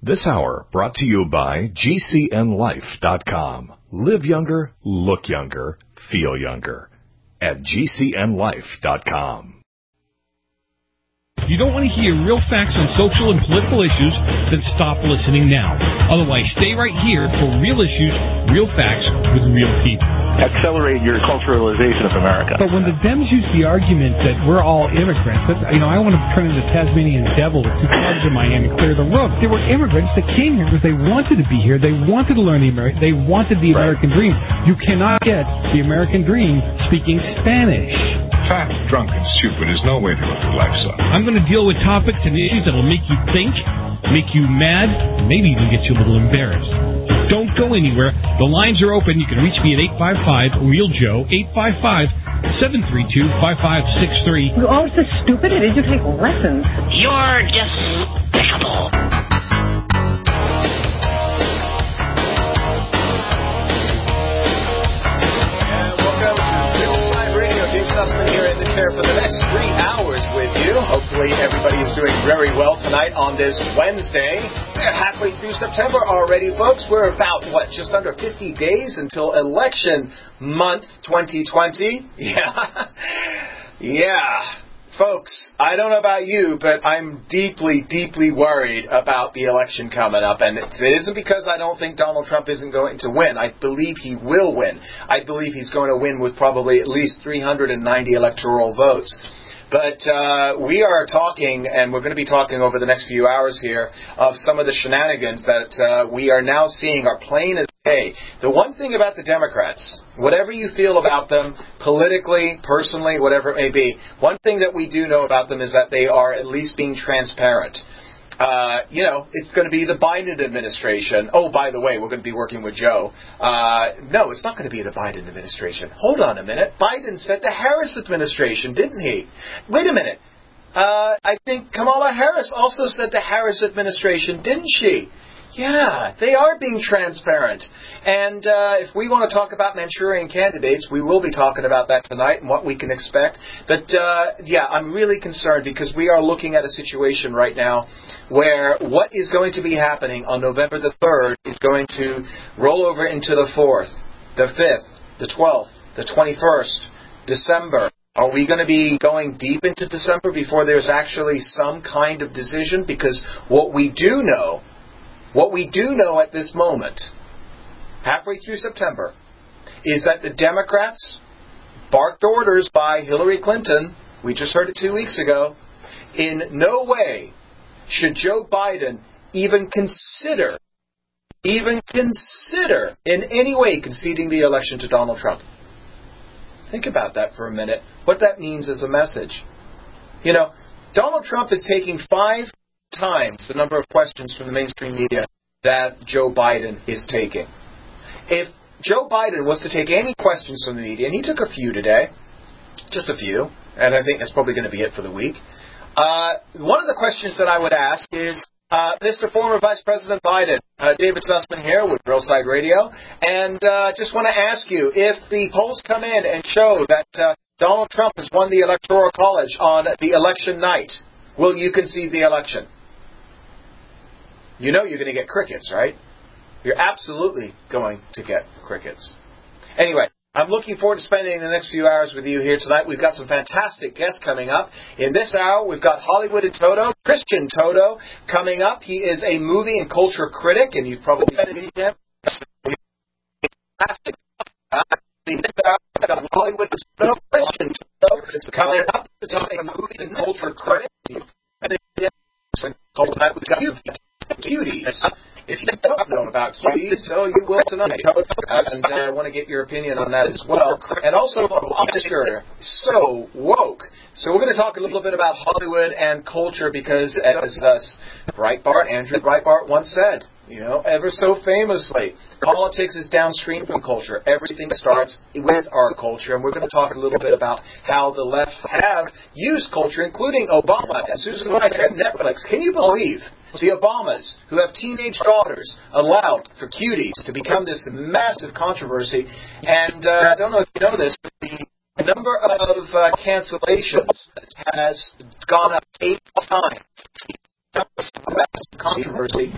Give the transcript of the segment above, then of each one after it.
This hour brought to you by GCNLife.com. Live younger, look younger, feel younger. At GCNLife.com. You don't want to hear real facts on social and political issues? Then stop listening now. Otherwise, stay right here for real issues, real facts with real people. Accelerate your culturalization of America. But when the Dems use the argument that we're all immigrants, I want to turn into Tasmanian devil with two clubs in my hand and clear the road. They were immigrants that came here because they wanted to be here. They wanted to learn they wanted the American dream. You cannot get the American dream speaking Spanish. Fat, drunk, and stupid is no way to live your life, son. I'm going to deal with topics and issues that will make you think, make you mad, maybe even get you a little embarrassed. Don't go anywhere. The lines are open. You can reach me at 855-REAL-JOE, 855-732-5563. You're all so stupid. It is you take lessons. You're despicable. Sussman here in the chair for the next 3 hours with you. Hopefully everybody is doing very well tonight on this Wednesday. We're halfway through September already, folks. We're about, just under 50 days until election month 2020. Yeah. Folks, I don't know about you, but I'm deeply, deeply worried about the election coming up. And it isn't because I don't think Donald Trump isn't going to win. I believe he will win. I believe he's going to win with probably at least 390 electoral votes. But we are talking, and we're going to be talking over the next few hours here, of some of the shenanigans that we are now seeing are plain as day. The one thing about the Democrats, whatever you feel about them, politically, personally, whatever it may be, one thing that we do know about them is that they are at least being transparent. It's going to be the Biden administration. Oh, by the way, we're going to be working with Joe. No, it's not going to be the Biden administration. Hold on a minute. Biden said the Harris administration, didn't he? Wait a minute. I think Kamala Harris also said the Harris administration, didn't she? Yeah, they are being transparent. And if we want to talk about Manchurian candidates, we will be talking about that tonight and what we can expect. But, I'm really concerned because we are looking at a situation right now where what is going to be happening on November the 3rd is going to roll over into the 4th, the 5th, the 12th, the 21st, December. Are we going to be going deep into December before there's actually some kind of decision? Because what we do know at this moment, halfway through September, is that the Democrats barked orders by Hillary Clinton, we just heard it 2 weeks ago, in no way should Joe Biden even consider in any way conceding the election to Donald Trump. Think about that for a minute, what that means as a message. Donald Trump is taking 5 times the number of questions from the mainstream media that Joe Biden is taking. If Joe Biden was to take any questions from the media, and he took a few today, just a few, and I think that's probably going to be it for the week, one of the questions that I would ask is, Mr. Former Vice President Biden, David Sussman here with Brillside Radio, and just want to ask you, if the polls come in and show that Donald Trump has won the Electoral College on the election night, will you concede the election? You know you're going to get crickets, right? You're absolutely going to get crickets. Anyway, I'm looking forward to spending the next few hours with you here tonight. We've got some fantastic guests coming up. In this hour, we've got Hollywood and Toto, Christian Toto, coming up. He is a movie and culture critic, and you've probably met him. Fantastic. In this hour, we've got Hollywood and Toto, Christian Toto, coming up. He's a movie and culture critic. We've got you. Cuties. If you don't know about cuties, so you will tonight. And I want to get your opinion on that as well. And also, Oscar, so woke. So we're going to talk a little bit about Hollywood and culture because, as Andrew Breitbart once said, ever so famously, politics is downstream from culture. Everything starts with our culture. And we're going to talk a little bit about how the left have used culture, including Obama and Susan Rice and Netflix. Can you believe the Obamas, who have teenage daughters, allowed for cuties to become this massive controversy? And I don't know if you know this, but the number of cancellations has gone up 8 times. controversy.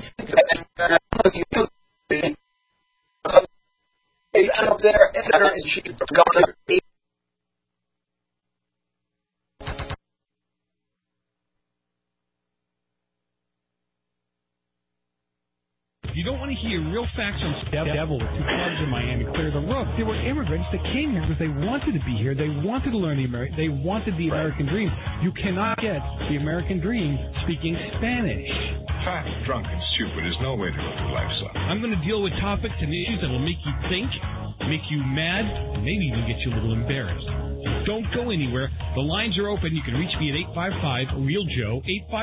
You don't want to hear real facts on Devil with two clubs in Miami clear the roof. There were immigrants that came here because they wanted to be here. They wanted to learn they wanted the American dream. You cannot get the American dream speaking Spanish. Fat, drunk, and stupid is no way to live your life, son. I'm going to deal with topics and issues that will make you think, make you mad, and maybe even get you a little embarrassed. So don't go anywhere. The lines are open. You can reach me at 855-REAL-JOE,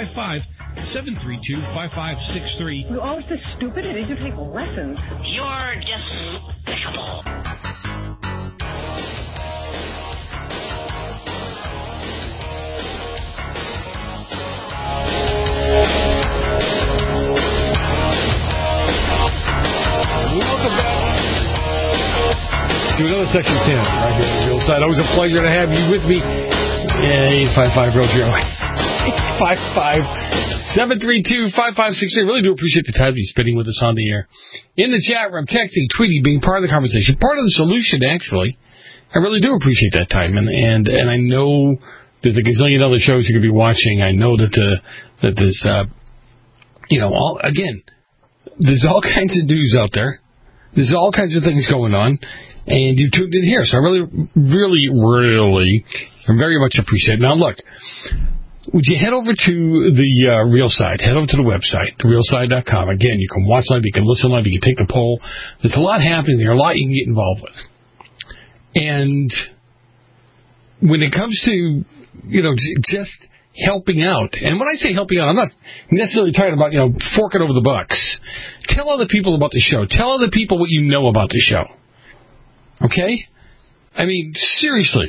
855-732-5563. You're always this stupid. Did you take lessons? You're despicable. Welcome back to another Section 10 right here on the Real Side. Always a pleasure to have you with me. 855-REAL-JOE. 855-732-5563. Really do appreciate the time you're spending with us on the air. In the chat room, texting, tweeting, being part of the conversation, part of the solution, actually. I really do appreciate that time. And I know there's a gazillion other shows you could be watching. I know that there's, there's all kinds of news out there. There's all kinds of things going on, and you've tuned in here. So I really, really, really very much appreciate it. Now, look, would you head over to the Real Side? Head over to the website, therealside.com. Again, you can watch live, you can listen live, you can take the poll. There's a lot happening there, a lot you can get involved with. And when it comes to, just helping out. And when I say helping out, I'm not necessarily talking about, forking over the bucks. Tell other people about the show. Tell other people what you know about the show. Okay? I mean, seriously.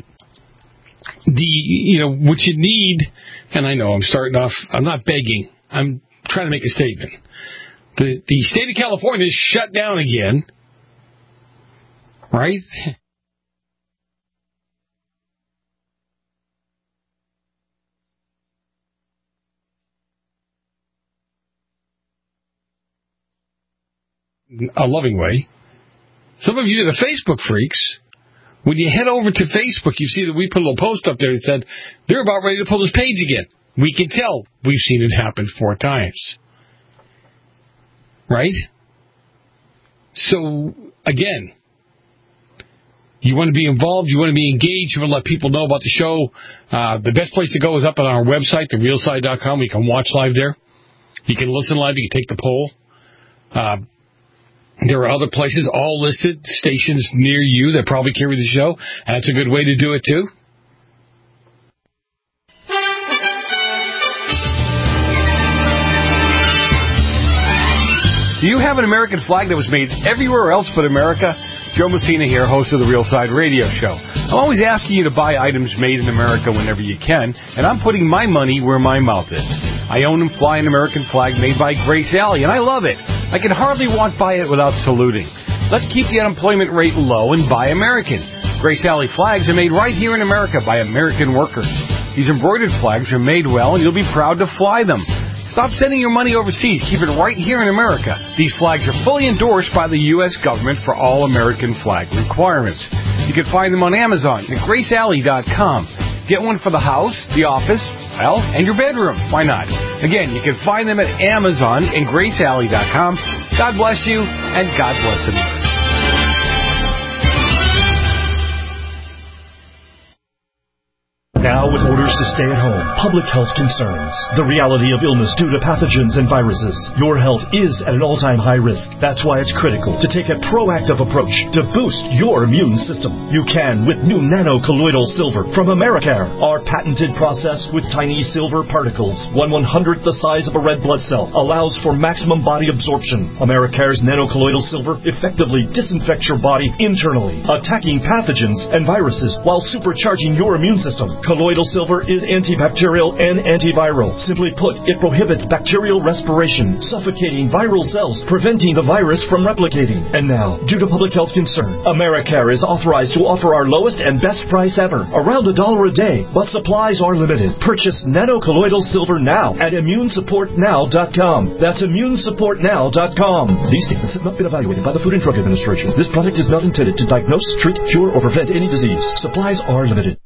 What you need, and I know I'm starting off, I'm not begging. I'm trying to make a statement. The state of California is shut down again. Right? A loving way. Some of you that are Facebook freaks, when you head over to Facebook, you see that we put a little post up there that said, they're about ready to pull this page again. We can tell. We've seen it happen 4 times. Right? So, again, you want to be involved, you want to be engaged, you want to let people know about the show. The best place to go is up on our website, therealside.com. You can watch live there. You can listen live. You can take the poll. There are other places, all listed, stations near you that probably carry the show. That's a good way to do it, too. Do you have an American flag that was made everywhere else but America? Joe Messina here, host of the Real Side Radio Show. I'm always asking you to buy items made in America whenever you can, and I'm putting my money where my mouth is. I own and fly an American flag made by Grace Alley, and I love it. I can hardly walk by it without saluting. Let's keep the unemployment rate low and buy American. Grace Alley flags are made right here in America by American workers. These embroidered flags are made well, and you'll be proud to fly them. Stop sending your money overseas. Keep it right here in America. These flags are fully endorsed by the U.S. government for all American flag requirements. You can find them on Amazon at GraceAlley.com. Get one for the house, the office, well, and your bedroom. Why not? Again, you can find them at Amazon and GraceAlley.com. God bless you, and God bless America. Now with orders to stay at home, public health concerns, the reality of illness due to pathogens and viruses, your health is at an all-time high risk. That's why it's critical to take a proactive approach to boost your immune system. You can with new nano-colloidal silver from Americare. Our patented process with tiny silver particles, 1/100th the size of a red blood cell, allows for maximum body absorption. Americare's nano-colloidal silver effectively disinfects your body internally, attacking pathogens and viruses while supercharging your immune system. Colloidal silver is antibacterial and antiviral. Simply put, it prohibits bacterial respiration, suffocating viral cells, preventing the virus from replicating. And now, due to public health concern, Americare is authorized to offer our lowest and best price ever, around $1 a day, but supplies are limited. Purchase nanocolloidal silver now at immunesupportnow.com. That's immunesupportnow.com. These statements have not been evaluated by the Food and Drug Administration. This product is not intended to diagnose, treat, cure, or prevent any disease. Supplies are limited.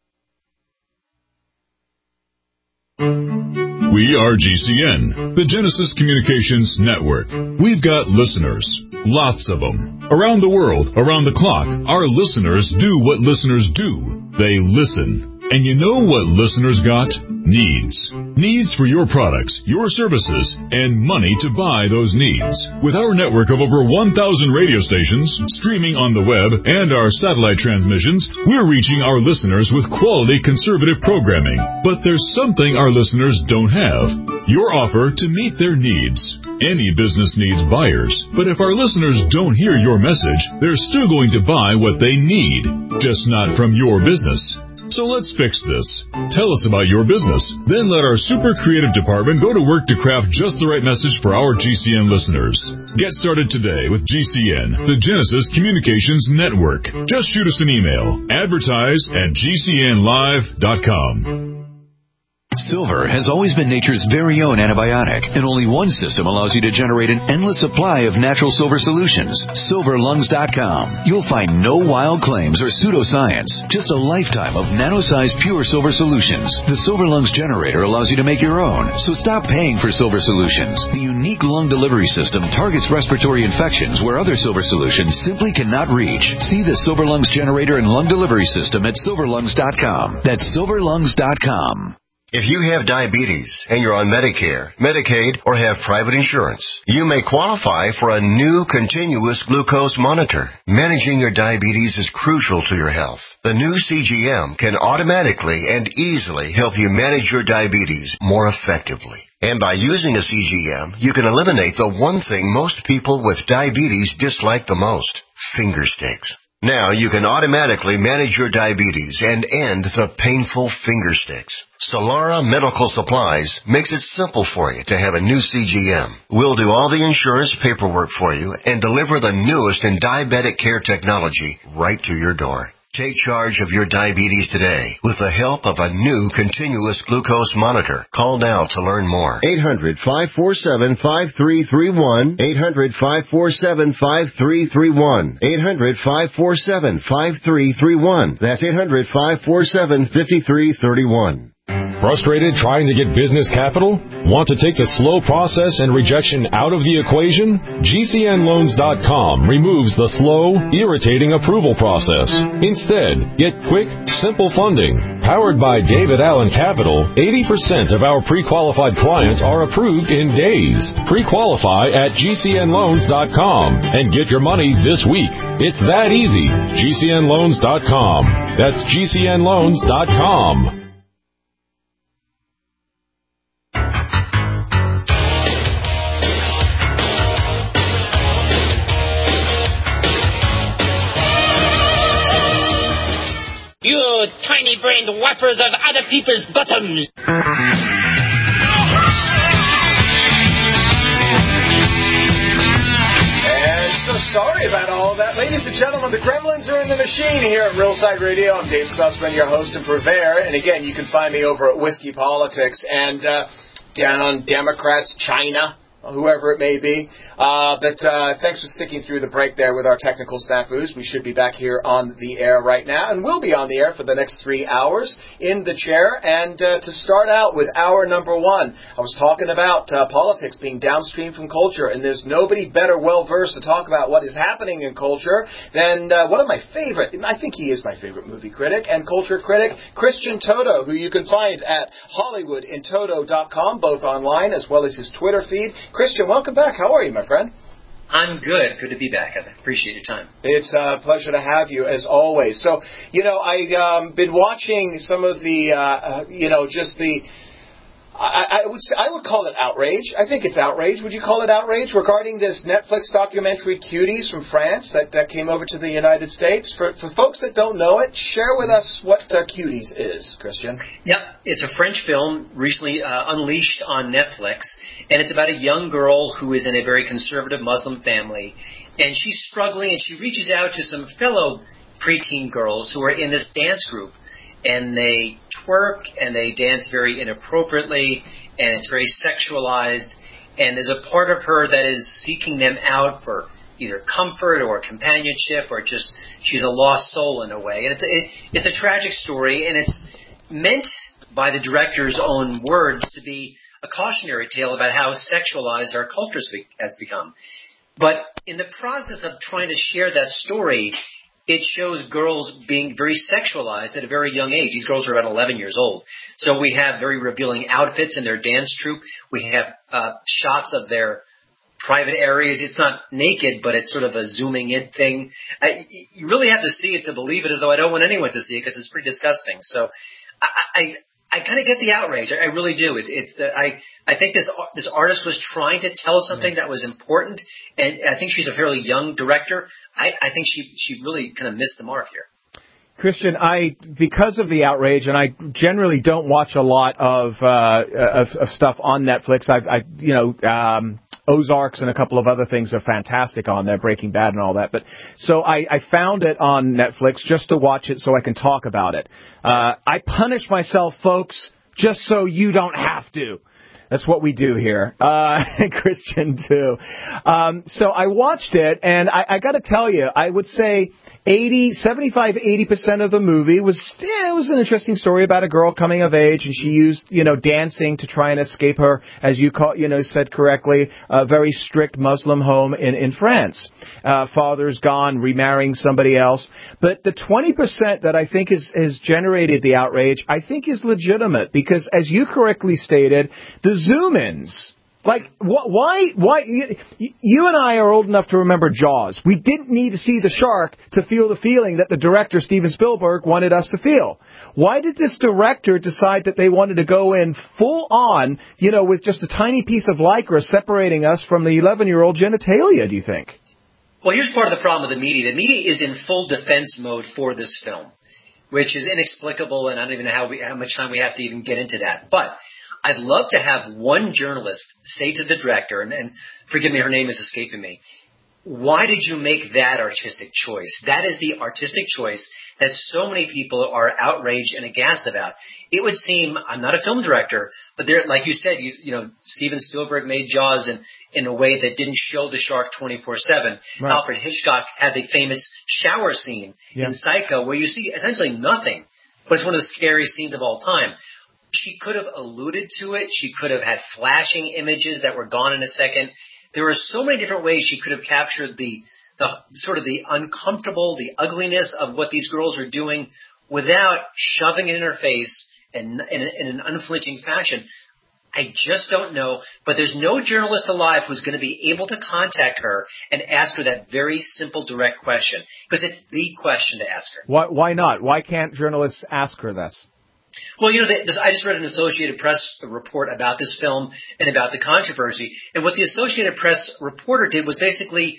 We are GCN, the Genesis Communications Network. We've got listeners, lots of them. Around the world, around the clock, our listeners do what listeners do. They listen. And you know what listeners got? Needs. Needs for your products, your services, and money to buy those needs. With our network of over 1,000 radio stations, streaming on the web, and our satellite transmissions, we're reaching our listeners with quality conservative programming. But there's something our listeners don't have. Your offer to meet their needs. Any business needs buyers, but if our listeners don't hear your message, they're still going to buy what they need, just not from your business. So let's fix this. Tell us about your business. Then let our super creative department go to work to craft just the right message for our GCN listeners. Get started today with GCN, the Genesis Communications Network. Just shoot us an email. Advertise@gcnlive.com. Silver has always been nature's very own antibiotic, and only one system allows you to generate an endless supply of natural silver solutions. SilverLungs.com. You'll find no wild claims or pseudoscience, just a lifetime of nano-sized pure silver solutions. The Silver Lungs generator allows you to make your own, so stop paying for silver solutions. The unique lung delivery system targets respiratory infections where other silver solutions simply cannot reach. See the Silver Lungs generator and lung delivery system at SilverLungs.com. That's SilverLungs.com. If you have diabetes and you're on Medicare, Medicaid, or have private insurance, you may qualify for a new continuous glucose monitor. Managing your diabetes is crucial to your health. The new CGM can automatically and easily help you manage your diabetes more effectively. And by using a CGM, you can eliminate the one thing most people with diabetes dislike the most: finger sticks. Now you can automatically manage your diabetes and end the painful finger sticks. Solara Medical Supplies makes it simple for you to have a new CGM. We'll do all the insurance paperwork for you and deliver the newest in diabetic care technology right to your door. Take charge of your diabetes today with the help of a new continuous glucose monitor. Call now to learn more. 800-547-5331. 800-547-5331. 800-547-5331. That's 800-547-5331. Frustrated trying to get business capital? Want to take the slow process and rejection out of the equation? GCNLoans.com removes the slow, irritating approval process. Instead, get quick, simple funding. Powered by David Allen Capital, 80% of our pre-qualified clients are approved in days. Pre-qualify at GCNLoans.com and get your money this week. It's that easy. GCNLoans.com. That's GCNLoans.com. You tiny-brained wipers of other people's bottoms. And so sorry about all of that. Ladies and gentlemen, the gremlins are in the machine here at Realside Radio. I'm Dave Sussman, your host and purveyor. And again, you can find me over at Whiskey Politics and down on Democrats, China, whoever it may be. But thanks for sticking through the break there with our technical snafus. We should be back here on the air right now, and we'll be on the air for the next 3 hours in the chair. And to start out with hour number one, I was talking about politics being downstream from culture, and there's nobody better well-versed to talk about what is happening in culture than one of my favorite, I think he is my favorite movie critic and culture critic, Christian Toto, who you can find at HollywoodInToto.com, both online as well as his Twitter feed. Christian, welcome back. How are you, my friend? I'm good. Good to be back. I appreciate your time. It's a pleasure to have you, as always. So, I've been watching some of the, I would call it outrage. I think it's outrage. Would you call it outrage regarding this Netflix documentary Cuties from France that came over to the United States? For folks that don't know it, share with us what Cuties is, Christian. Yep, it's a French film recently unleashed on Netflix, and it's about a young girl who is in a very conservative Muslim family, and she's struggling, and she reaches out to some fellow preteen girls who are in this dance group. And they twerk, and they dance very inappropriately, and it's very sexualized. And there's a part of her that is seeking them out for either comfort or companionship, or just she's a lost soul in a way. And it's a tragic story, and it's meant by the director's own words to be a cautionary tale about how sexualized our culture has become. But in the process of trying to share that story, it shows girls being very sexualized at a very young age. These girls are about 11 years old. So we have very revealing outfits in their dance troupe. We have shots of their private areas. It's not naked, but it's sort of a zooming in thing. You really have to see it to believe it, although I don't want anyone to see it because it's pretty disgusting. So I kind of get the outrage. I really do. I think this artist was trying to tell something that was important, and I think she's a fairly young director. I think she really kind of missed the mark here. Christian, because of the outrage, and I generally don't watch a lot of stuff on Netflix. Ozarks and a couple of other things are fantastic on there, Breaking Bad and all that. But so I found it on Netflix just to watch it so I can talk about it. I punish myself, folks, just so you don't have to. That's what we do here. Christian, too. So I watched it, and I got to tell you, I would say 75-80% of the movie was an interesting story about a girl coming of age, and she used, dancing to try and escape her, as you said correctly, a very strict Muslim home in France. Father's gone, remarrying somebody else. But the 20% that I think has generated the outrage, I think is legitimate, because as you correctly stated, the zoom-ins. Like, why? You and I are old enough to remember Jaws. We didn't need to see the shark to feel the feeling that the director, Steven Spielberg, wanted us to feel. Why did this director decide that they wanted to go in full on, with just a tiny piece of Lycra separating us from the 11-year-old genitalia, do you think? Well, here's part of the problem with the media. The media is in full defense mode for this film, which is inexplicable, and I don't even know how much time we have to even get into that. But I'd love to have one journalist say to the director, and forgive me, her name is escaping me, why did you make that artistic choice? That is the artistic choice that so many people are outraged and aghast about. It would seem, I'm not a film director, but there, like you said, Steven Spielberg made Jaws in a way that didn't show the shark 24/7. Right. Alfred Hitchcock had the famous shower scene in Psycho where you see essentially nothing, but it's one of the scariest scenes of all time. She could have alluded to it. She could have had flashing images that were gone in a second. There were so many different ways she could have captured the sort of the uncomfortable, the ugliness of what these girls are doing without shoving it in her face and in an unflinching fashion. I just don't know. But there's no journalist alive who's going to be able to contact her and ask her that very simple, direct question, because it's the question to ask her. Why not? Why can't journalists ask her this? Well, I just read an Associated Press report about this film and about the controversy. And what the Associated Press reporter did was basically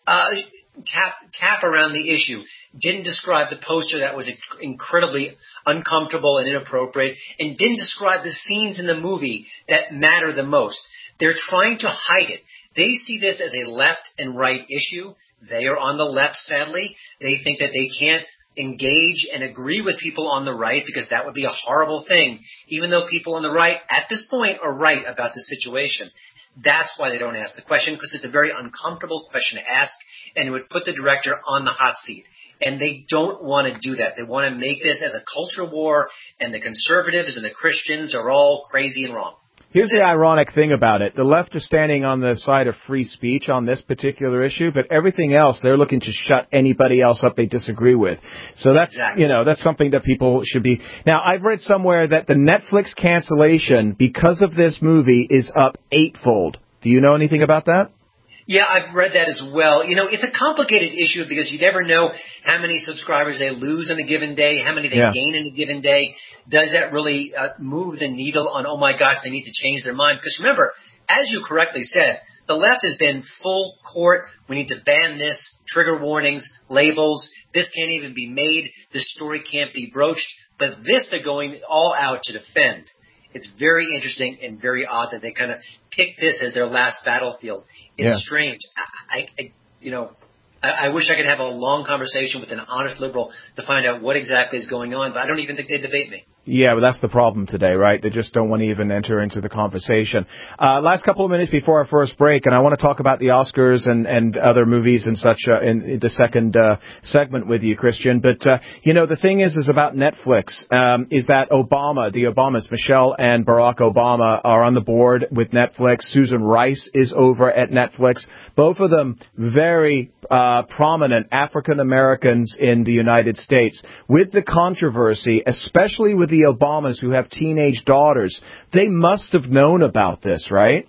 tap around the issue, didn't describe the poster that was incredibly uncomfortable and inappropriate, and didn't describe the scenes in the movie that matter the most. They're trying to hide it. They see this as a left and right issue. They are on the left, sadly. They think that they can't engage and agree with people on the right because that would be a horrible thing, even though people on the right at this point are right about the situation. That's why they don't ask the question, because it's a very uncomfortable question to ask, and it would put the director on the hot seat. And they don't want to do that. They want to make this as a culture war, and the conservatives and the Christians are all crazy and wrong. Here's the ironic thing about it. The left are standing on the side of free speech on this particular issue, but everything else, they're looking to shut anybody else up they disagree with. So that's, that's something that people should be. Now, I've read somewhere that the Netflix cancellation because of this movie is up 8-fold. Do you know anything about that? Yeah, I've read that as well. You know, it's a complicated issue because you never know how many subscribers they lose on a given day, how many they gain in a given day. Does that really move the needle on, oh my gosh, they need to change their mind? Because remember, as you correctly said, the left has been full court. We need to ban this, trigger warnings, labels. This can't even be made. This story can't be broached. But this they're going all out to defend. It's very interesting and very odd that they kind of pick this as their last battlefield. It's strange. I wish I could have a long conversation with an honest liberal to find out what exactly is going on, but I don't even think they'd debate me. Yeah, but that's the problem today, right? They just don't want to even enter into the conversation. Last couple of minutes before our first break, and I want to talk about the Oscars and other movies and such in the second segment with you, Christian. But, the thing is about Netflix, is that the Obamas, Michelle and Barack Obama, are on the board with Netflix. Susan Rice is over at Netflix. Both of them very prominent African Americans in the United States. With the controversy, especially with the Obamas who have teenage daughters, they must have known about this, right?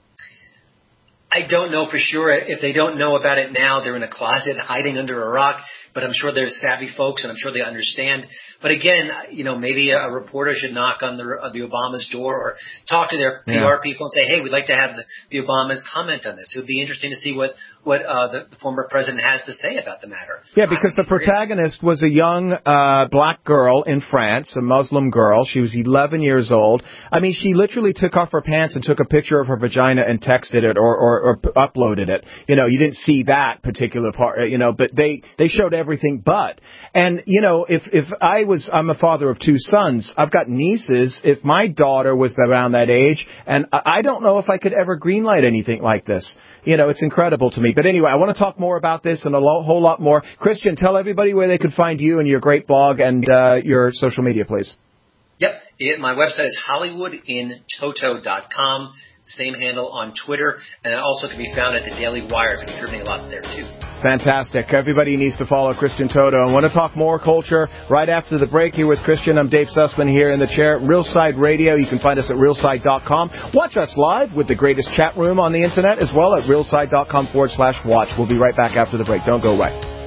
I don't know for sure. If they don't know about it now, they're in a closet hiding under a rock. But I'm sure they're savvy folks, and I'm sure they understand. But again, maybe a reporter should knock on the Obama's door or talk to their PR people and say, hey, we'd like to have the Obamas comment on this. It would be interesting to see what the former president has to say about the matter. Yeah, because the protagonist was a young black girl in France, a Muslim girl. She was 11 years old. I mean, she literally took off her pants and took a picture of her vagina and texted it or uploaded it. You didn't see that particular part, but they showed everything but. And, if I'm a father of two sons, I've got nieces. If my daughter was around that age, and I don't know if I could ever greenlight anything like this. It's incredible to me. But anyway, I want to talk more about this and a whole lot more. Christian, tell everybody where they could find you and your great blog and your social media, please. Yep. My website is HollywoodInToto.com. Same handle on Twitter, and it also can be found at the Daily Wire. It's contributing a lot there, too. Fantastic. Everybody needs to follow Christian Toto. I want to talk more culture right after the break here with Christian. I'm Dave Sussman here in the chair at Realside Radio. You can find us at realside.com. Watch us live with the greatest chat room on the Internet as well at realside.com/watch. We'll be right back after the break. Don't go away.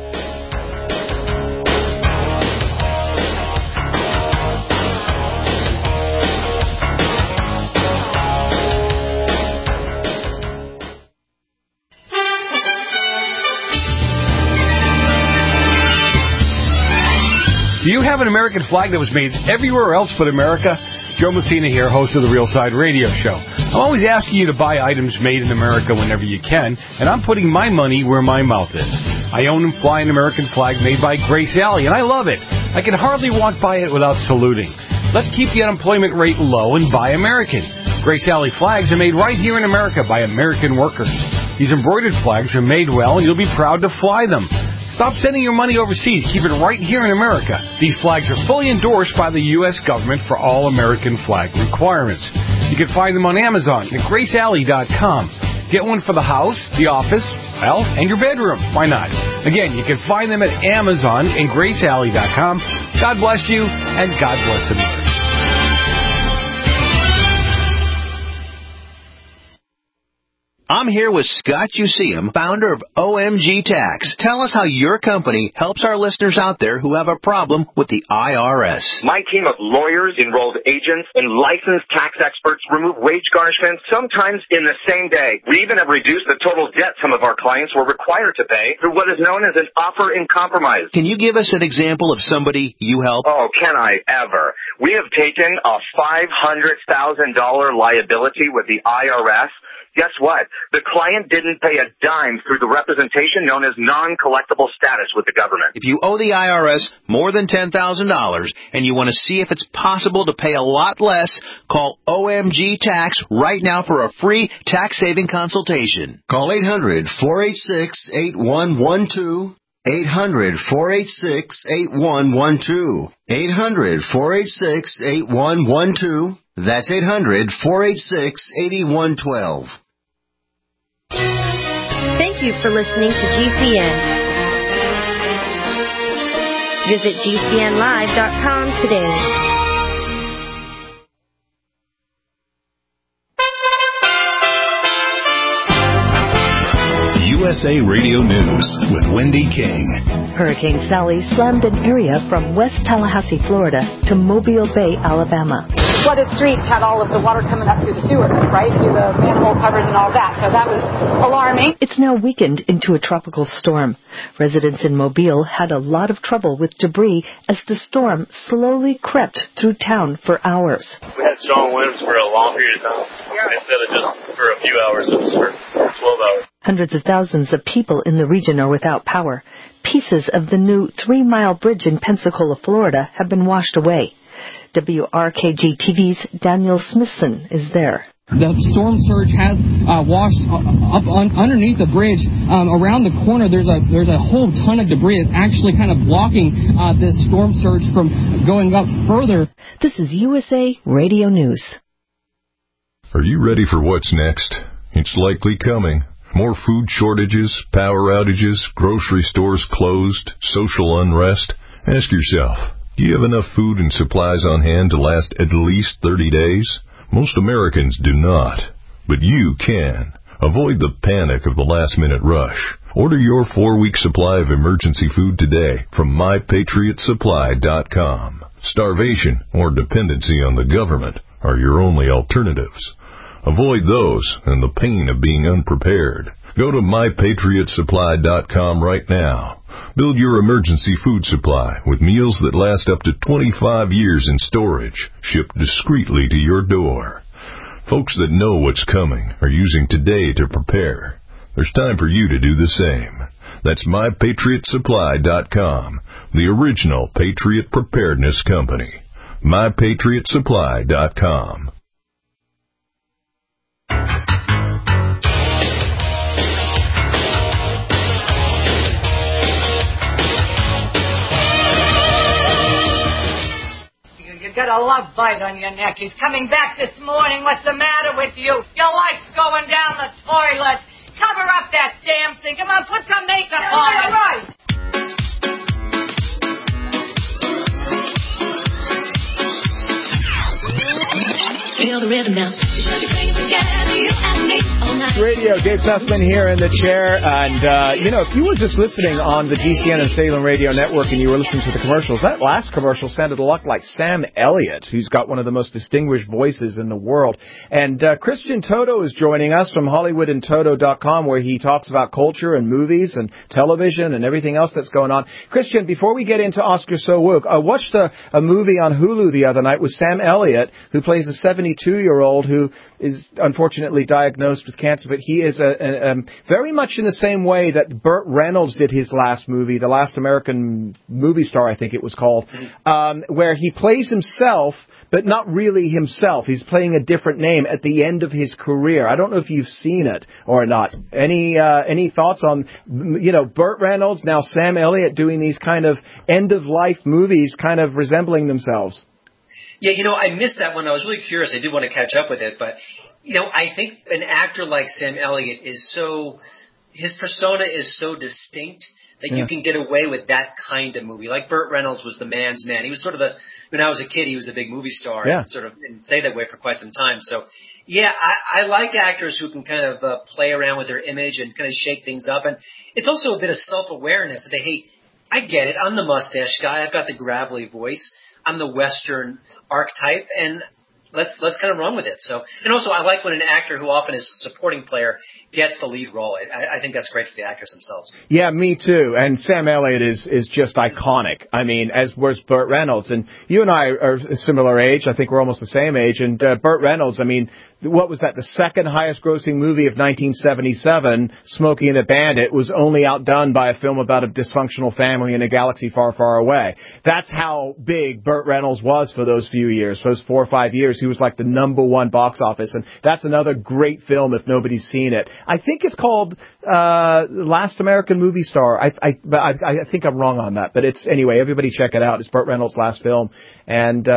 Do you have an American flag that was made everywhere else but America? Joe Messina here, host of the Real Side Radio Show. I'm always asking you to buy items made in America whenever you can, and I'm putting my money where my mouth is. I own and fly an American flag made by Grace Alley, and I love it. I can hardly walk by it without saluting. Let's keep the unemployment rate low and buy American. Grace Alley flags are made right here in America by American workers. These embroidered flags are made well, and you'll be proud to fly them. Stop sending your money overseas. Keep it right here in America. These flags are fully endorsed by the U.S. government for all American flag requirements. You can find them on Amazon at GraceAlley.com. Get one for the house, the office, and your bedroom. Why not? Again, you can find them at Amazon and GraceAlley.com. God bless you, and God bless America. I'm here with Scott Useum, founder of OMG Tax. Tell us how your company helps our listeners out there who have a problem with the IRS. My team of lawyers, enrolled agents, and licensed tax experts remove wage garnishments sometimes in the same day. We even have reduced the total debt some of our clients were required to pay through what is known as an offer in compromise. Can you give us an example of somebody you help? Oh, can I ever? We have taken a $500,000 liability with the IRS. Guess what? The client didn't pay a dime through the representation known as non-collectible status with the government. If you owe the IRS more than $10,000 and you want to see if it's possible to pay a lot less, call OMG Tax right now for a free tax-saving consultation. Call 800-486-8112. 800-486-8112. 800-486-8112. That's 800-486-8112. Thank you for listening to GCN. Visit GCNlive.com today. USA Radio News with Wendy King. Hurricane Sally slammed an area from West Tallahassee, Florida to Mobile Bay, Alabama. Flooded streets had all of the water coming up through the sewer, right? Through the manhole covers and all that. So that was alarming. It's now weakened into a tropical storm. Residents in Mobile had a lot of trouble with debris as the storm slowly crept through town for hours. We had strong winds for a long period of time. Instead of just for a few hours, it was for 12 hours. Hundreds of thousands of people in the region are without power. Pieces of the new 3-mile bridge in Pensacola, Florida, have been washed away. WRKG-TV's Daniel Smithson is there. The storm surge has washed up underneath the bridge. Around the corner, there's a whole ton of debris. It's actually kind of blocking this storm surge from going up further. This is USA Radio News. Are you ready for what's next? It's likely coming. More food shortages, power outages, grocery stores closed, social unrest. Ask yourself, do you have enough food and supplies on hand to last at least 30 days? Most Americans do not, but you can. Avoid the panic of the last-minute rush. Order your 4-week supply of emergency food today from MyPatriotSupply.com. Starvation or dependency on the government are your only alternatives. Avoid those and the pain of being unprepared. Go to MyPatriotSupply.com right now. Build your emergency food supply with meals that last up to 25 years in storage, shipped discreetly to your door. Folks that know what's coming are using today to prepare. There's time for you to do the same. That's MyPatriotSupply.com, the original Patriot Preparedness Company. MyPatriotSupply.com. Got a love bite on your neck. He's coming back this morning. What's the matter with you? Your life's going down the toilet. Cover up that damn thing. Come on, put some makeup on it. Right. Feel the rhythm now. Radio, Dave Sussman here in the chair. And, if you were just listening on the GCN and Salem Radio Network and you were listening to the commercials, that last commercial sounded a lot like Sam Elliott, who's got one of the most distinguished voices in the world. And Christian Toto is joining us from HollywoodandToto.com, where he talks about culture and movies and television and everything else that's going on. Christian, before we get into Oscar So Woke, I watched a movie on Hulu the other night with Sam Elliott, who plays a 72-year-old who is unfortunately diagnosed with cancer, but he is very much in the same way that Burt Reynolds did his last movie, The Last American Movie Star, I think it was called, where he plays himself, but not really himself. He's playing a different name at the end of his career. I don't know if you've seen it or not. Any thoughts on, Burt Reynolds, now Sam Elliott doing these kind of end-of-life movies kind of resembling themselves? Yeah, I missed that one. I was really curious. I did want to catch up with it. But, I think an actor like Sam Elliott his persona is so distinct that you can get away with that kind of movie. Like Burt Reynolds was the man's man. He was sort of when I was a kid, he was a big movie star and and stayed that way for quite some time. So, yeah, I like actors who can kind of play around with their image and kind of shake things up. And it's also a bit of self-awareness that I get it. I'm the mustache guy. I've got the gravelly voice. I'm the Western archetype, and let's kind of run with it. So, and also I like when an actor who often is a supporting player gets the lead role. I think that's great for the actors themselves. Yeah, me too. And Sam Elliott is just iconic. I mean, as was Burt Reynolds. And you and I are a similar age. I think we're almost the same age. And Burt Reynolds, I mean, what was that? The second highest grossing movie of 1977, Smokey and the Bandit, was only outdone by a film about a dysfunctional family in a galaxy far, far away. That's how big Burt Reynolds was for those few years, those 4 or 5 years. He was like the #1 box office. And that's another great film if nobody's seen it. I think it's called Last American Movie Star. I think I'm wrong on that. But anyway, everybody check it out. It's Burt Reynolds' last film. And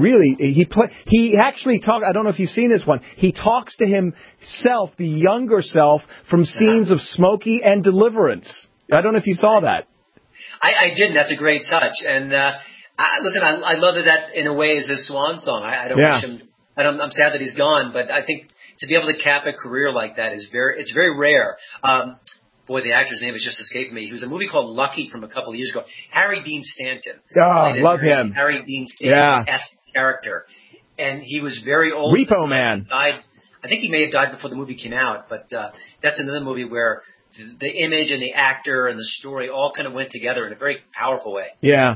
he actually talked, I don't know if you've seen this one, he talks to himself, the younger self, from scenes of Smokey and Deliverance. I don't know if you saw that. I didn't. That's a great touch. And listen, I love that in a way is his swan song. I don't wish him. I'm sad that he's gone, but I think to be able to cap a career like that it's very rare. boy, the actor's name is just escaping me. He was a movie called Lucky from a couple of years ago. Harry Dean Stanton. Oh, love him. Harry Dean Stanton-esque character. And he was very old. Repo Man. Died. I think he may have died before the movie came out, but that's another movie where the image and the actor and the story all kind of went together in a very powerful way. Yeah.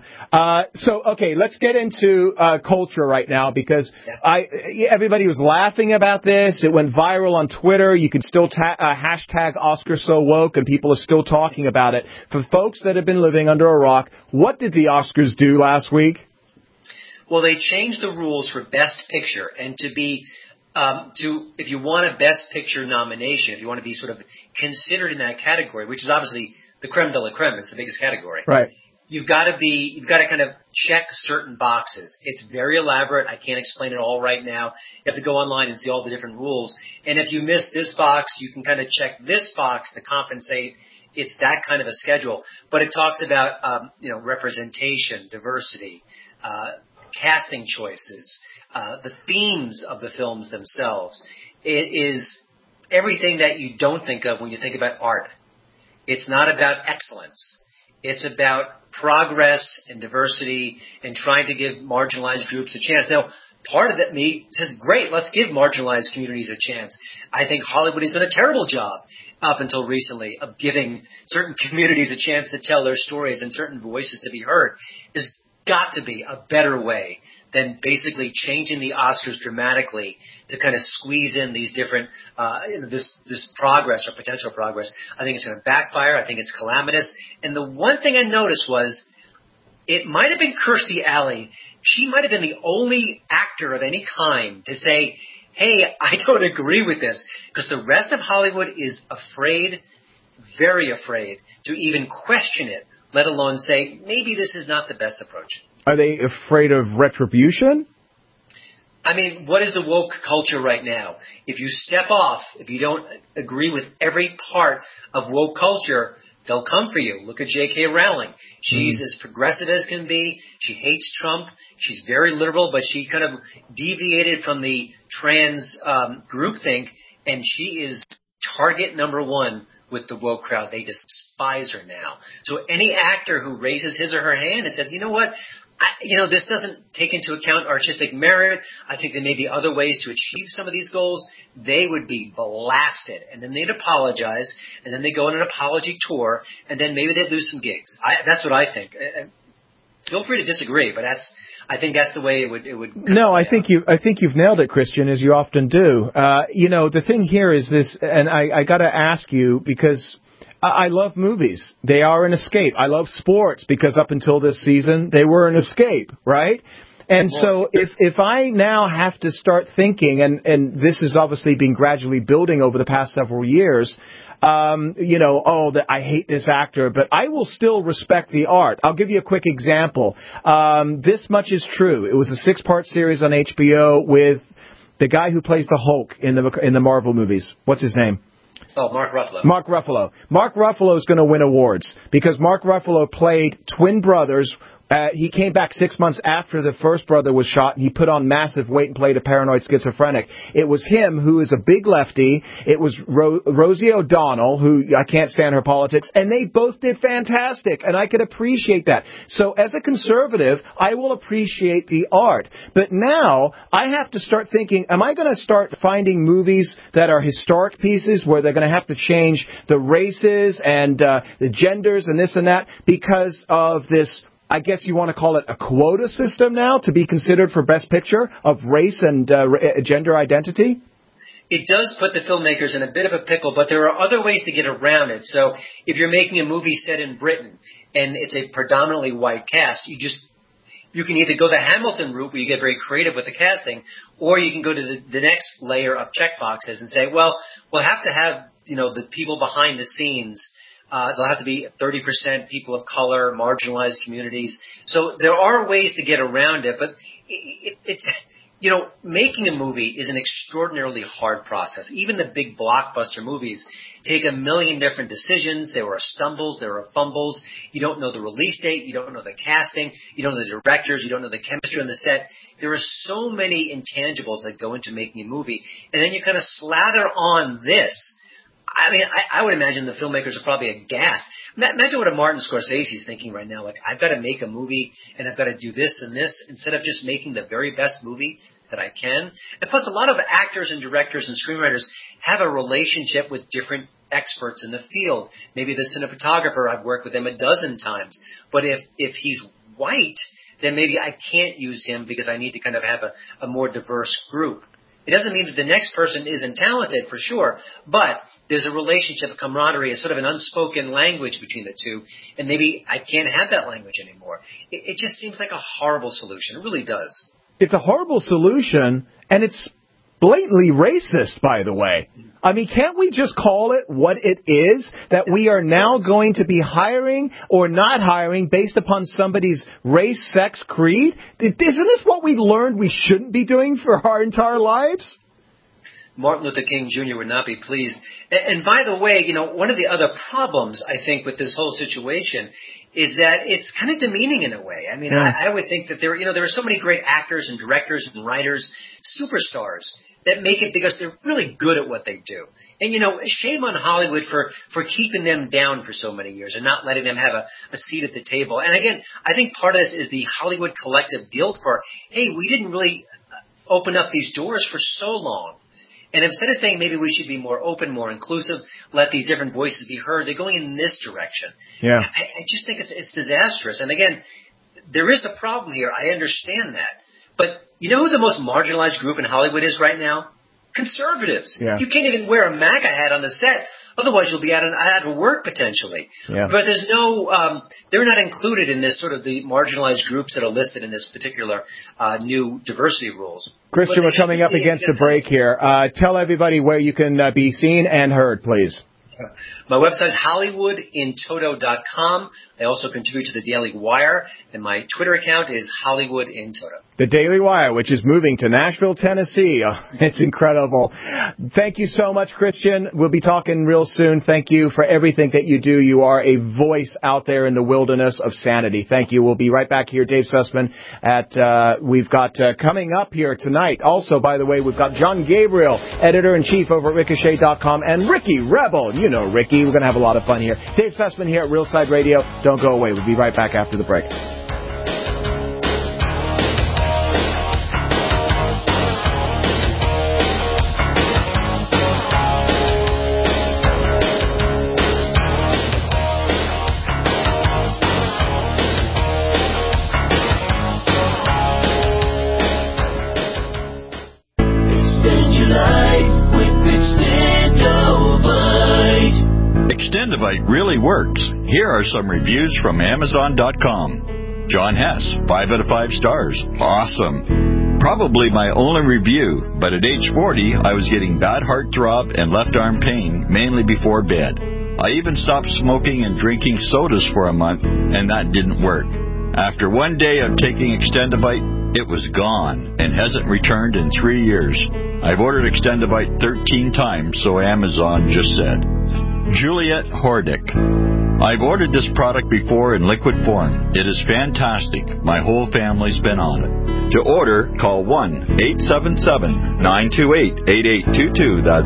Okay, let's get into culture right now because everybody was laughing about this. It went viral on Twitter. You can still hashtag Oscar So Woke, and people are still talking about it. For folks that have been living under a rock, what did the Oscars do last week? Well, they changed the rules for Best Picture, and if you want a Best Picture nomination, if you want to be sort of considered in that category, which is obviously the creme de la creme, it's the biggest category. Right. You've got to kind of check certain boxes. It's very elaborate. I can't explain it all right now. You have to go online and see all the different rules. And if you miss this box, you can kind of check this box to compensate. It's that kind of a schedule. But it talks about, representation, diversity, casting choices, the themes of the films themselves. It is everything that you don't think of when you think about art. It's not about excellence. It's about progress and diversity and trying to give marginalized groups a chance. Now, part of that says, great, let's give marginalized communities a chance. I think Hollywood has done a terrible job up until recently of giving certain communities a chance to tell their stories and certain voices to be heard. There's got to be a better way than basically changing the Oscars dramatically to kind of squeeze in these different, this progress or potential progress. I think it's going to backfire. I think it's calamitous. And the one thing I noticed was it might have been Kirstie Alley. She might have been the only actor of any kind to say, hey, I don't agree with this, because the rest of Hollywood is afraid, very afraid, to even question it, let alone say, maybe this is not the best approach. Are they afraid of retribution? I mean, what is the woke culture right now? If you step off, if you don't agree with every part of woke culture, they'll come for you. Look at J.K. Rowling. She's as progressive as can be. She hates Trump. She's very liberal, but she kind of deviated from the trans groupthink, and she is target number one with the woke crowd. They despise her now. So any actor who raises his or her hand and says, you know what, this doesn't take into account artistic merit, I think there may be other ways to achieve some of these goals, they would be blasted. And then they'd apologize, and then they go on an apology tour, and then maybe they'd lose some gigs. That's what I think. Feel free to disagree, but I think that's the way it would. No, I think you've nailed it, Christian, as you often do. The thing here is this, and I got to ask you because I love movies. They are an escape. I love sports because up until this season they were an escape, right? And so if I now have to start thinking, and this has obviously been gradually building over the past several years, I hate this actor, but I will still respect the art. I'll give you a quick example. This much is true. It was a 6-part series on HBO with the guy who plays the Hulk in the Marvel movies. What's his name? Oh, Mark Ruffalo. Mark Ruffalo is going to win awards because Mark Ruffalo played twin brothers. He came back 6 months after the first brother was shot, and he put on massive weight and played a paranoid schizophrenic. It was him, who is a big lefty. It was Rosie O'Donnell, who I can't stand her politics, and they both did fantastic, and I could appreciate that. So as a conservative, I will appreciate the art. But now I have to start thinking, am I going to start finding movies that are historic pieces where they're going to have to change the races and the genders and this and that because of this, I guess you want to call it a quota system now to be considered for Best Picture of race and gender identity? It does put the filmmakers in a bit of a pickle, but there are other ways to get around it. So if you're making a movie set in Britain and it's a predominantly white cast, you can either go the Hamilton route where you get very creative with the casting, or you can go to the next layer of checkboxes and say, well, we'll have to have the people behind the scenes. There'll have to be 30% people of color, marginalized communities. So there are ways to get around it, but making a movie is an extraordinarily hard process. Even the big blockbuster movies take a million different decisions. There are stumbles, there are fumbles. You don't know the release date. You don't know the casting. You don't know the directors. You don't know the chemistry on the set. There are so many intangibles that go into making a movie. And then you kind of slather on this. I mean, I would imagine the filmmakers are probably aghast. Imagine what a Martin Scorsese is thinking right now. Like, I've got to make a movie, and I've got to do this and this, instead of just making the very best movie that I can. And plus, a lot of actors and directors and screenwriters have a relationship with different experts in the field. Maybe the cinematographer, I've worked with him a dozen times. But if he's white, then maybe I can't use him because I need to kind of have a more diverse group. It doesn't mean that the next person isn't talented, for sure, but there's a relationship, a camaraderie, a sort of an unspoken language between the two, and maybe I can't have that language anymore. It just seems like a horrible solution. It really does. It's a horrible solution, and it's blatantly racist, by the way. I mean, can't we just call it what it is, that we are now going to be hiring or not hiring based upon somebody's race, sex, creed? Isn't this what we learned we shouldn't be doing for our entire lives? Martin Luther King Jr. would not be pleased. And by the way, one of the other problems, I think, with this whole situation is that it's kind of demeaning in a way. I mean, I would think that there are so many great actors and directors and writers, superstars, that make it because they're really good at what they do. And, shame on Hollywood for keeping them down for so many years and not letting them have a seat at the table. And again, I think part of this is the Hollywood collective guilt for, hey, we didn't really open up these doors for so long. And instead of saying maybe we should be more open, more inclusive, let these different voices be heard, they're going in this direction. Yeah. I just think it's disastrous. And again, there is a problem here. I understand that. But you know who the most marginalized group in Hollywood is right now? Conservatives. Yeah. You can't even wear a MAGA hat on the set. Otherwise, you'll be out of work potentially. Yeah. But there's they're not included in this sort of the marginalized groups that are listed in this particular new diversity rules. Christian, we're coming up against a break here. Tell everybody where you can be seen and heard, please. My website is HollywoodInToto.com. I also contribute to the Daily Wire, and my Twitter account is HollywoodInToto. The Daily Wire, which is moving to Nashville, Tennessee. Oh, it's incredible. Thank you so much, Christian. We'll be talking real soon. Thank you for everything that you do. You are a voice out there in the wilderness of sanity. Thank you. We'll be right back here. Dave Sussman we've got coming up here tonight. Also, by the way, we've got John Gabriel, editor-in-chief over at Ricochet.com, and Ricky Rebel. You know Ricky. We're going to have a lot of fun here. Dave Sussman here at Real Side Radio. Don't go away. We'll be right back after the break. Extendivite really works. Here are some reviews from Amazon.com. John Hess, 5 out of 5 stars. Awesome. Probably my only review, but at age 40, I was getting bad heart throb and left arm pain, mainly before bed. I even stopped smoking and drinking sodas for a month, and that didn't work. After one day of taking Extendivite, it was gone and hasn't returned in 3 years. I've ordered Extendivite 13 times, so Amazon just said. Juliet Hordick. I've ordered this product before in liquid form. It is fantastic. My whole family's been on it. To order, call 1-877-928-8822. That's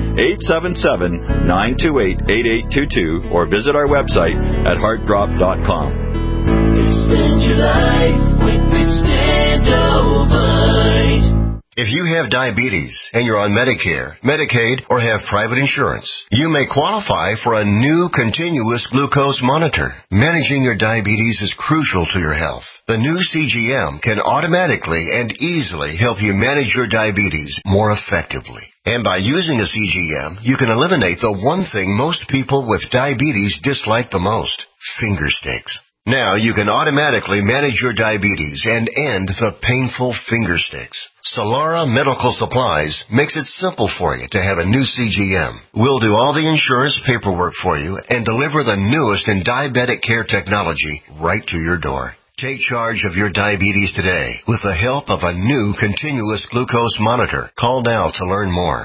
1-877-928-8822. Or visit our website at heartdrop.com. Extend your life with Extendivite. If you have diabetes and you're on Medicare, Medicaid, or have private insurance, you may qualify for a new continuous glucose monitor. Managing your diabetes is crucial to your health. The new CGM can automatically and easily help you manage your diabetes more effectively. And by using a CGM, you can eliminate the one thing most people with diabetes dislike the most: finger sticks. Now you can automatically manage your diabetes and end the painful finger sticks. Solara Medical Supplies makes it simple for you to have a new CGM. We'll do all the insurance paperwork for you and deliver the newest in diabetic care technology right to your door. Take charge of your diabetes today with the help of a new continuous glucose monitor. Call now to learn more.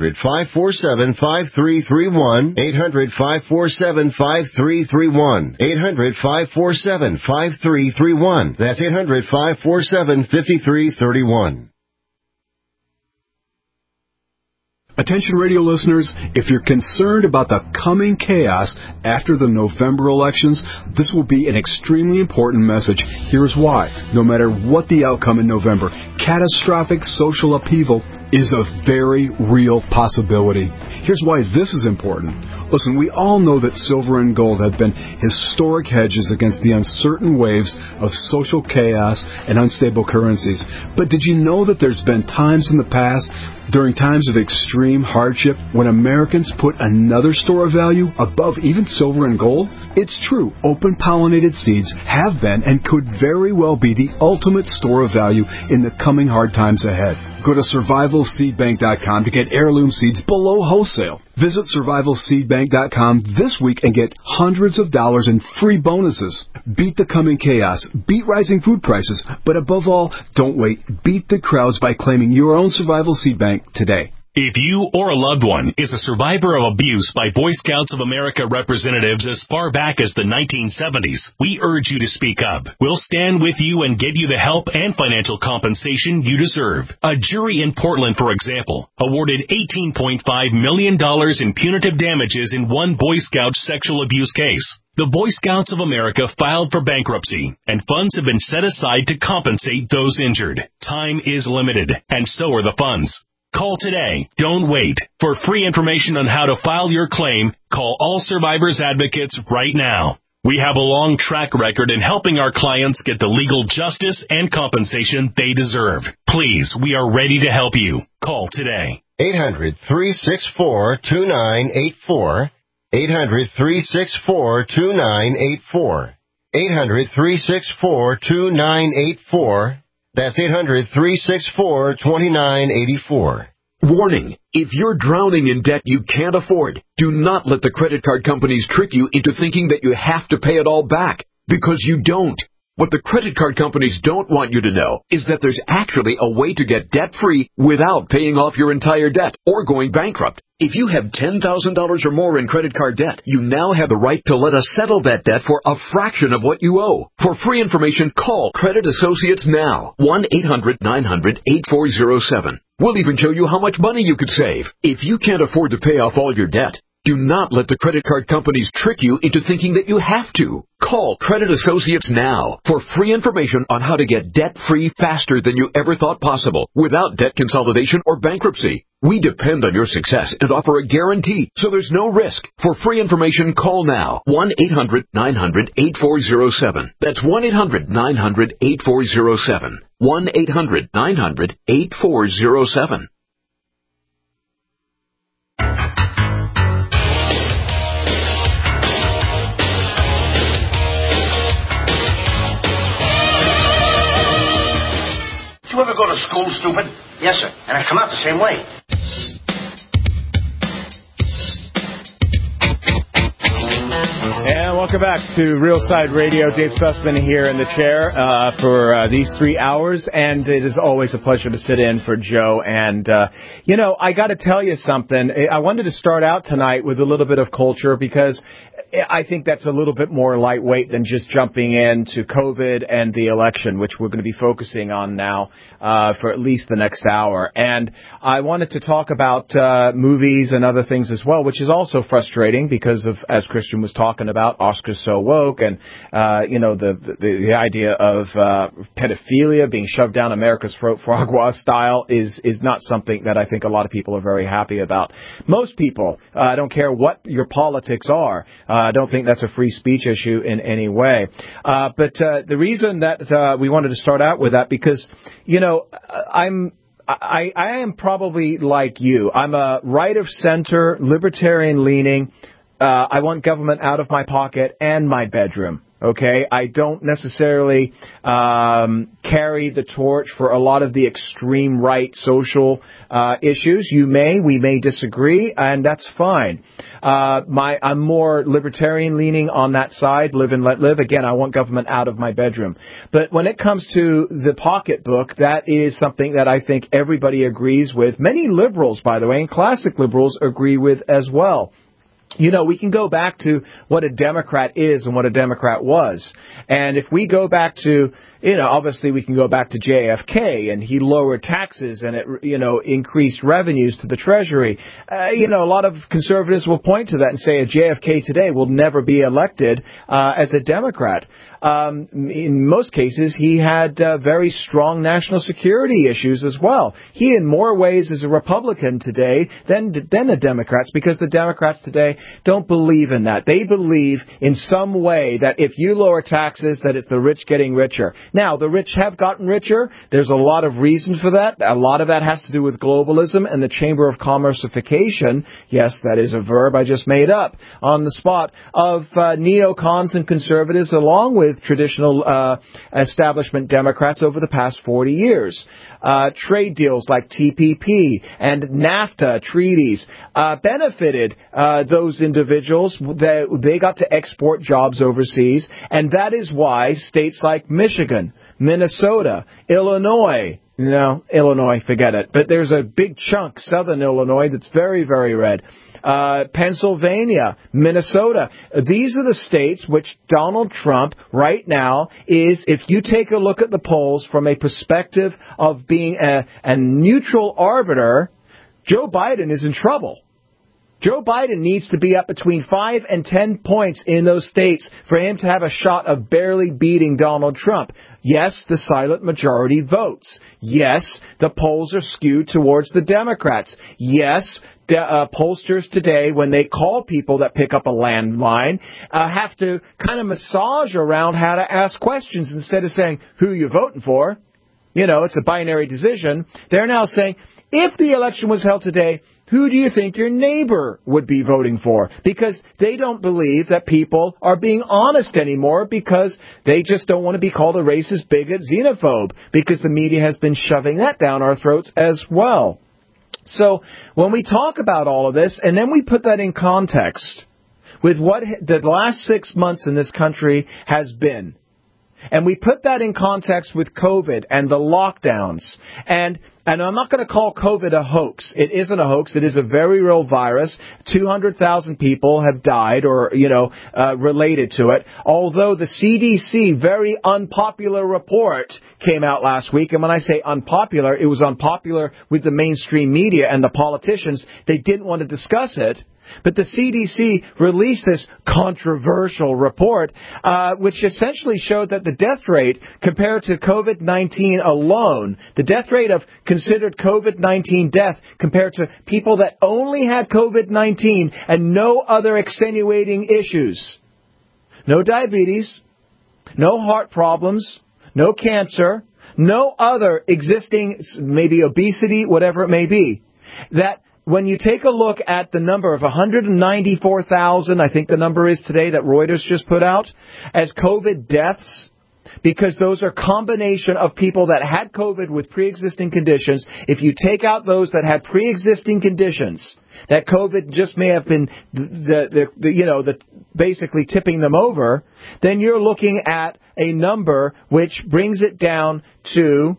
800-547-5331. 800-547-5331. 800-547-5331. That's 800-547-5331. Attention radio listeners, if you're concerned about the coming chaos after the November elections, this will be an extremely important message. Here's why. No matter what the outcome in November, catastrophic social upheaval is a very real possibility. Here's why this is important. Listen, we all know that silver and gold have been historic hedges against the uncertain waves of social chaos and unstable currencies. But did you know that there's been times in the past, during times of extreme hardship, when Americans put another store of value above even silver and gold? It's true, open-pollinated seeds have been and could very well be the ultimate store of value in the coming hard times ahead. Go to survivalseedbank.com to get heirloom seeds below wholesale. Visit survivalseedbank.com this week and get hundreds of dollars in free bonuses. Beat the coming chaos. Beat rising food prices. But above all, don't wait. Beat the crowds by claiming your own Survival Seed Bank today. If you or a loved one is a survivor of abuse by Boy Scouts of America representatives as far back as the 1970s, we urge you to speak up. We'll stand with you and give you the help and financial compensation you deserve. A jury in Portland, for example, awarded $18.5 million in punitive damages in one Boy Scout sexual abuse case. The Boy Scouts of America filed for bankruptcy, and funds have been set aside to compensate those injured. Time is limited, and so are the funds. Call today. Don't wait. For free information on how to file your claim, call All Survivors Advocates right now. We have a long track record in helping our clients get the legal justice and compensation they deserve. Please, we are ready to help you. Call today. 800-364-2984. 800-364-2984. 800-364-2984. That's 800-364-2984. Warning, if you're drowning in debt you can't afford, do not let the credit card companies trick you into thinking that you have to pay it all back, because you don't. What the credit card companies don't want you to know is that there's actually a way to get debt-free without paying off your entire debt or going bankrupt. If you have $10,000 or more in credit card debt, you now have the right to let us settle that debt for a fraction of what you owe. For free information, call Credit Associates now. 1-800-900-8407. We'll even show you how much money you could save. If you can't afford to pay off all your debt, do not let the credit card companies trick you into thinking that you have to. Call Credit Associates now for free information on how to get debt-free faster than you ever thought possible without debt consolidation or bankruptcy. We depend on your success and offer a guarantee, so there's no risk. For free information, call now. 1-800-900-8407. That's 1-800-900-8407. 1-800-900-8407. Did you ever go to school, stupid? Yes, sir. And I come out the same way. And welcome back to Real Side Radio. Dave Sussman here in the chair for these 3 hours. And it is always a pleasure to sit in for Joe. And, I got to tell you something. I wanted to start out tonight with a little bit of culture because I think that's a little bit more lightweight than just jumping into COVID and the election, which we're going to be focusing on now for at least the next hour. And I wanted to talk about movies and other things as well, which is also frustrating because of, as Christian was talking about, Oscars so woke and, the idea of pedophilia being shoved down America's throat Frogwa style is not something that I think a lot of people are very happy about. Most people, I don't care what your politics are, I don't think that's a free speech issue in any way. But the reason that we wanted to start out with that, because, I am probably like you. I'm a right-of-center, libertarian-leaning. I want government out of my pocket and my bedroom. Okay, I don't necessarily carry the torch for a lot of the extreme right social issues. We may disagree, and that's fine. I'm more libertarian leaning on that side, live and let live. Again, I want government out of my bedroom. But when it comes to the pocketbook, that is something that I think everybody agrees with. Many liberals, by the way, and classic liberals agree with as well. we can go back to what a Democrat is and what a Democrat was. And if we go back to, obviously we can go back to JFK, and he lowered taxes and it, increased revenues to the Treasury. A lot of conservatives will point to that and say a JFK today will never be elected as a Democrat. In most cases, he had very strong national security issues as well. He, in more ways, is a Republican today than the Democrats, because the Democrats today don't believe in that. They believe in some way that if you lower taxes, that it's the rich getting richer. Now, the rich have gotten richer. There's a lot of reasons for that. A lot of that has to do with globalism and the Chamber of Commerceification. Yes, that is a verb I just made up on the spot, of neocons and conservatives, along with traditional establishment Democrats over the past 40 years. Trade deals like TPP and NAFTA treaties benefited those individuals. They got to export jobs overseas, and that is why states like Michigan, Minnesota, Illinois, Illinois, forget it, but there's a big chunk, southern Illinois, that's very, very red. Pennsylvania, Minnesota. These are the states which Donald Trump right now is, if you take a look at the polls from a perspective of being a neutral arbiter, Joe Biden is in trouble. Joe Biden needs to be up between 5 and 10 points in those states for him to have a shot of barely beating Donald Trump. Yes, the silent majority votes. Yes, the polls are skewed towards the Democrats. Yes, pollsters today, when they call people that pick up a landline, have to kind of massage around how to ask questions instead of saying, who are you voting for? It's a binary decision. They're now saying, if the election was held today, who do you think your neighbor would be voting for? Because they don't believe that people are being honest anymore, because they just don't want to be called a racist, bigot, xenophobe, because the media has been shoving that down our throats as well. So when we talk about all of this, and then we put that in context with what the last 6 months in this country has been, and we put that in context with COVID and the lockdowns, and I'm not going to call COVID a hoax. It isn't a hoax. It is a very real virus. 200,000 people have died or, related to it. Although the CDC very unpopular report came out last week. And when I say unpopular, it was unpopular with the mainstream media and the politicians. They didn't want to discuss it. But the CDC released this controversial report, which essentially showed that the death rate compared to COVID-19 alone, the death rate of considered COVID-19 death compared to people that only had COVID-19 and no other extenuating issues, no diabetes, no heart problems, no cancer, no other existing, maybe obesity, whatever it may be, that when you take a look at the number of 194,000, I think the number is today that Reuters just put out, as COVID deaths, because those are combination of people that had COVID with pre-existing conditions. If you take out those that had pre-existing conditions, that COVID just may have been basically tipping them over, then you're looking at a number which brings it down to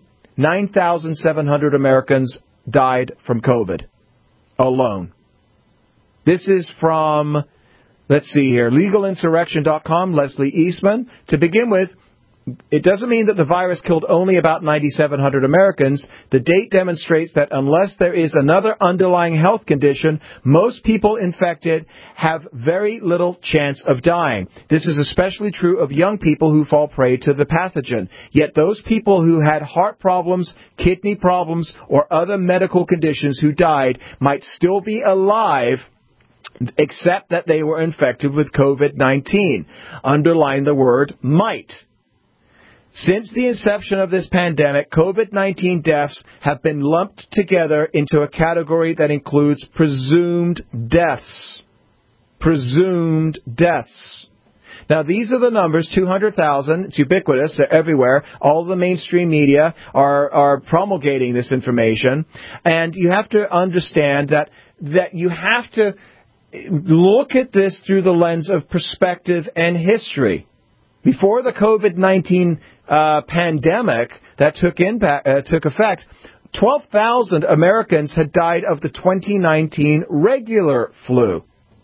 9,700 Americans died from COVID. Alone. This is from, let's see here, legalinsurrection.com, Leslie Eastman. To begin with, it doesn't mean that the virus killed only about 9,700 Americans. The date demonstrates that unless there is another underlying health condition, most people infected have very little chance of dying. This is especially true of young people who fall prey to the pathogen. Yet those people who had heart problems, kidney problems, or other medical conditions who died might still be alive, except that they were infected with COVID-19. Underline the word might. Since the inception of this pandemic, COVID-19 deaths have been lumped together into a category that includes presumed deaths. Presumed deaths. Now, these are the numbers, 200,000. It's ubiquitous. They're everywhere. All the mainstream media are promulgating this information. And you have to understand that you have to look at this through the lens of perspective and history. Before the COVID-19 pandemic that took effect, 12,000 Americans had died of the 2019 regular flu.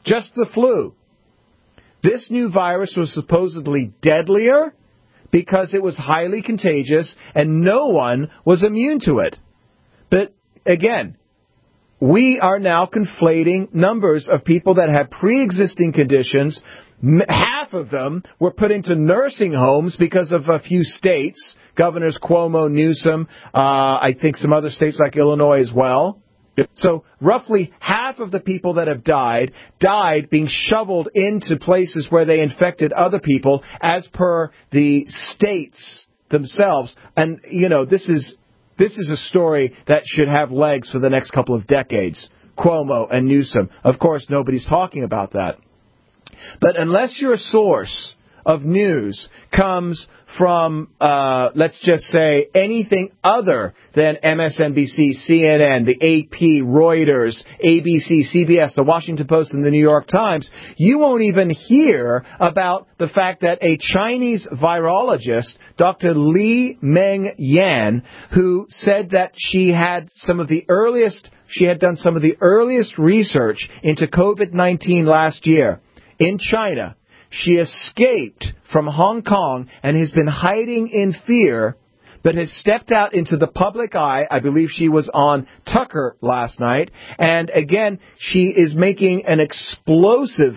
just the flu. This new virus was supposedly deadlier because it was highly contagious and no one was immune to it. But again, we are now conflating numbers of people that have pre-existing conditions. Half of them were put into nursing homes because of a few states, Governors Cuomo, Newsom, I think some other states like Illinois as well. So roughly half of the people that have died being shoveled into places where they infected other people as per the states themselves. And, you know, this is a story that should have legs for the next couple of decades. Cuomo and Newsom. Of course, nobody's talking about that. But unless your source of news comes from, let's just say, anything other than MSNBC, CNN, the AP, Reuters, ABC, CBS, the Washington Post, and the New York Times, you won't even hear about the fact that a Chinese virologist, Dr. Li Meng Yan, who said that she had done some of the earliest research into COVID-19 last year in China. She escaped from Hong Kong and has been hiding in fear, but has stepped out into the public eye. I believe she was on Tucker last night. And again, she is making an explosive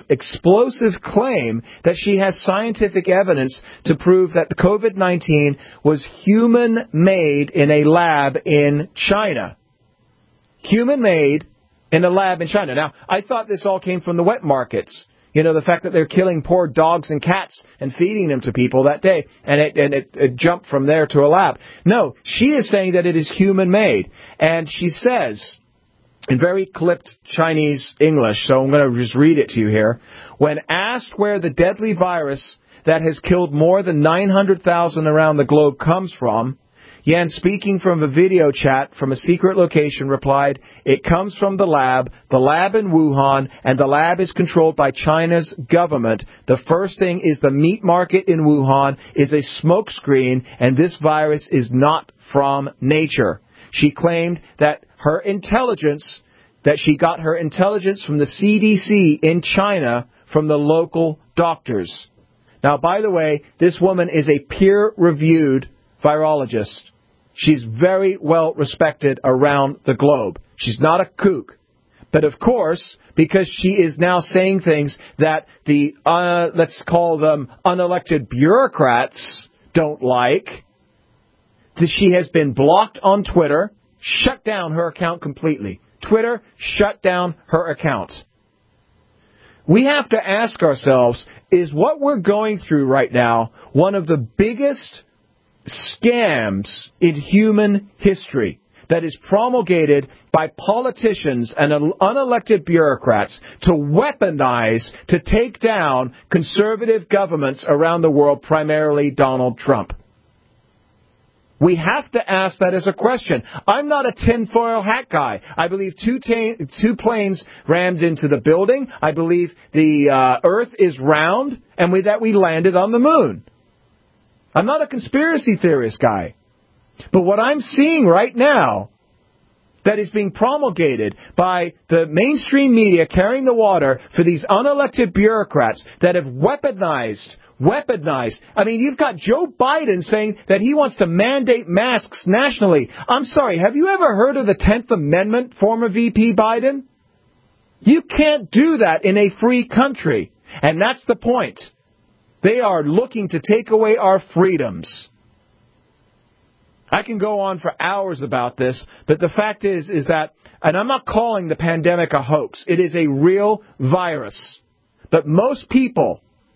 claim that she has scientific evidence to prove that the COVID-19 was human-made in a lab in China. Human-made in a lab in China. Now, I thought this all came from the wet markets. You know, the fact that they're killing poor dogs and cats and feeding them to people that day, and it jumped from there to a lab. No, she is saying that it is human-made. And she says, in very clipped Chinese English, so I'm going to just read it to you here, when asked where the deadly virus that has killed more than 900,000 around the globe comes from, Yan, speaking from a video chat from a secret location, replied, "It comes from the lab in Wuhan, and the lab is controlled by China's government. The first thing is the meat market in Wuhan is a smokescreen, and this virus is not from nature." She claimed that she got her intelligence from the CDC in China from the local doctors. Now, by the way, this woman is a peer-reviewed virologist. She's very well respected around the globe. She's not a kook. But of course, because she is now saying things that the, let's call them unelected bureaucrats don't like, she has been blocked on Twitter, shut down her account completely. Twitter shut down her account. We have to ask ourselves, is what we're going through right now one of the biggest scams in human history that is promulgated by politicians and unelected bureaucrats to weaponize, to take down conservative governments around the world, primarily Donald Trump? We have to ask that as a question. I'm not a tinfoil hat guy. I believe two planes rammed into the building. I believe the Earth is round and that we landed on the moon. I'm not a conspiracy theorist guy. But what I'm seeing right now that is being promulgated by the mainstream media carrying the water for these unelected bureaucrats that have weaponized. I mean, you've got Joe Biden saying that he wants to mandate masks nationally. I'm sorry, have you ever heard of the 10th Amendment, former VP Biden? You can't do that in a free country. And that's the point. They are looking to take away our freedoms. I can go on for hours about this, but the fact is that, and I'm not calling the pandemic a hoax, it is a real virus. But most people,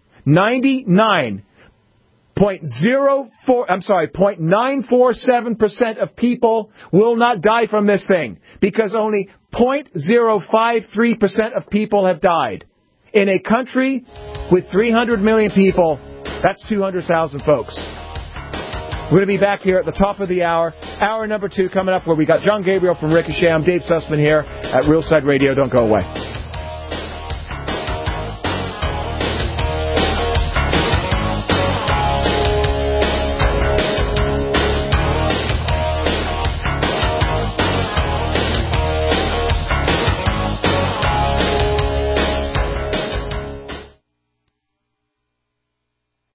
0.947% of people will not die from this thing, because only 0.053% of people have died. In a country with 300 million people, that's 200,000 folks. We're going to be back here at the top of the hour. Hour number 2 coming up, where we got John Gabriel from Ricochet. I'm Dave Sussman here at Real Side Radio. Don't go away.